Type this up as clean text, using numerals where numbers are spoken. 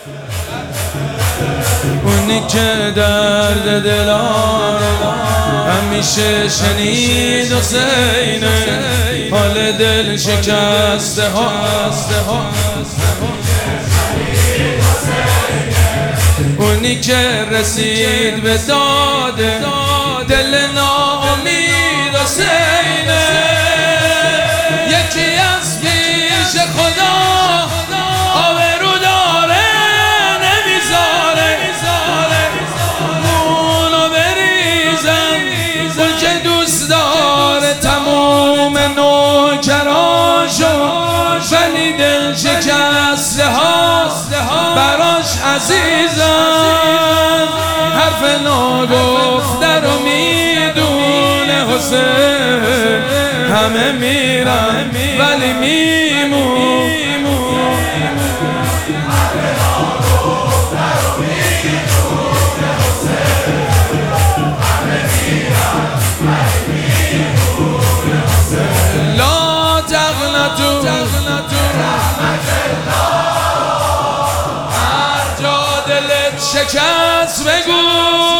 اونی که درد دلارو همیشه شنید حسینه، حال دل شکسته ها اونی که رسید به داده دل ناامید حسینه، یکی از پیش خدا آبرو داره نمیذاره اونو بریزن، اون که دوست داره تموم نوکراشو، ولی دل شکسته ها براش عزیزن، حرف ناگفته رو میدونه حسین، همه میرن ولی میمون. لا تقنطوا هر جا دلت شکست بگو